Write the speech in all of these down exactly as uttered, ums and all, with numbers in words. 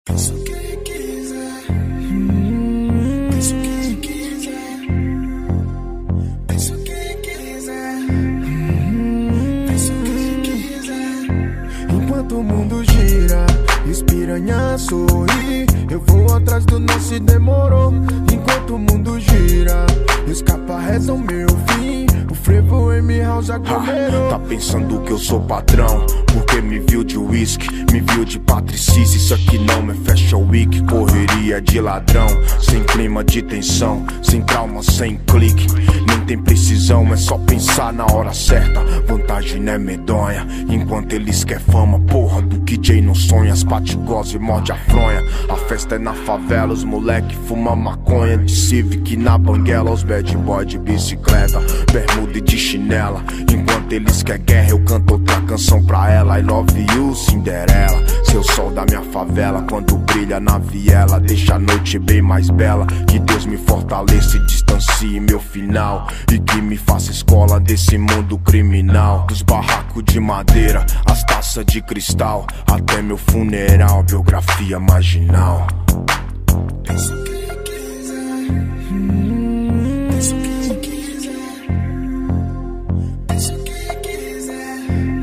Pensa o que quiser, hum, pensa o que quiser, pensa o que quiser, hum, pensa o que quiser. Enquanto o mundo gira, espiranha sorri, eu vou atrás do não se demorou. Enquanto o mundo gira, escapa reza o meu fim. O frevo M House aglomerou. Tá pensando que eu sou patrão porque me viu de whisky, me viu de patricice. Isso aqui não me fecha o wiki. Correria de ladrão, sem clima de tensão, sem trauma, sem clique. Nem tem precisão, é só pensar na hora certa. Vantagem não é medonha, enquanto eles quer fama. Porra, do que Jay não sonha, as patigose morde a fronha. A festa é na favela, os moleque fuma maconha. De Civic na banguela, os bad boy de bicicleta, bermuda e de chinela. Enquanto eles quer guerra, eu canto outra canção pra ela. I love you, Cinderela. Seu sol da minha favela, quando brilha na viela, deixa a noite bem mais bela. Que Deus me fortaleça e distancie meu final, e que me faça escola desse mundo criminal. Dos barracos de madeira, as taças de cristal, até meu funeral, biografia marginal. Pensa o que quiser, hum, pensa o que quiser, pensa o que quiser,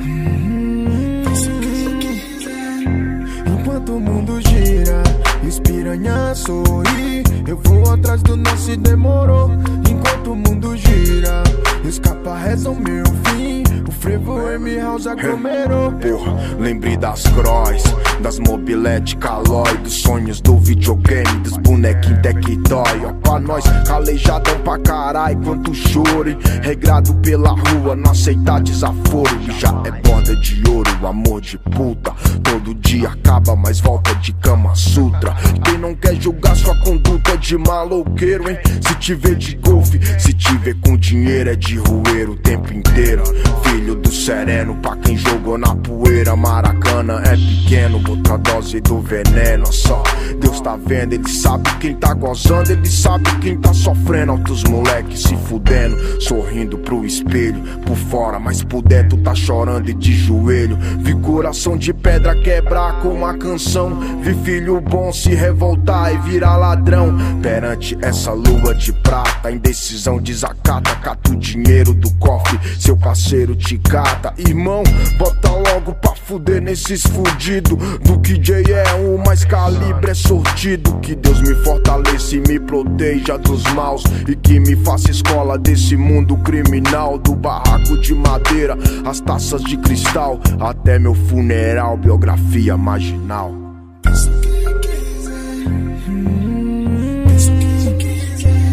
hum, pensa o que quiser. Enquanto o mundo gira, espiranha sorri, eu vou atrás do não se demorou. Enquanto o mundo gira, escapa reza o meu fim. O frevo M House aglomerou. Porra, lembrei das cross, das mobilete calói, dos sonhos do videogame, dos bonequinhos tech-toy. Ó pra nós, calejadão pra carai, quanto choro, hein? Regrado pela rua, não aceitar desaforo. E já é borda de ouro, amor de puta. Todo dia acaba, mas volta de Kama Sutra. Quem não quer julgar sua conduta é de maloqueiro, hein? Se te ver de golfe, se te ver com dinheiro é de rueiro o tempo inteiro. Filho do sereno, pra quem jogou na poeira. Maracana é pequeno, outra dose do veneno. Só Deus tá vendo, ele sabe quem tá gozando, ele sabe quem tá sofrendo. Altos moleques se fudendo, sorrindo pro espelho. Por fora, mas por dentro tá chorando e de joelho. Vi coração de pedra quebrar com uma canção. Vi filho bom se revoltar e virar ladrão. Perante essa lua de prata, indecisão desacata. Cata o dinheiro do cofre, seu parceiro te cata. Irmão, bota logo pra fuder nesses fudido. Do que Jay é um, mais calibre é sortido. Que Deus me fortaleça e me proteja dos maus, e que me faça escola desse mundo criminal. Do barraco de madeira, as taças de cristal, até meu funeral, biografia marginal. Pensa o que quiser, hum, pensa o que quiser,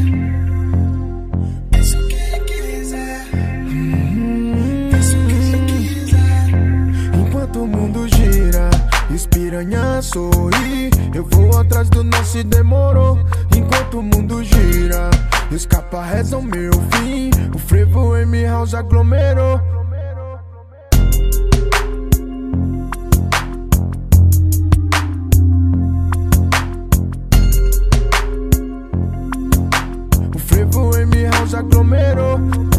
pensa o que quiser, hum, pensa o que quiser. Enquanto o mundo gira, espiranha sorri, eu vou atrás do não se demorou. Enquanto o mundo gira, escapa reza o meu fim. O frevo M House aglomerou. O frevo M House aglomerou.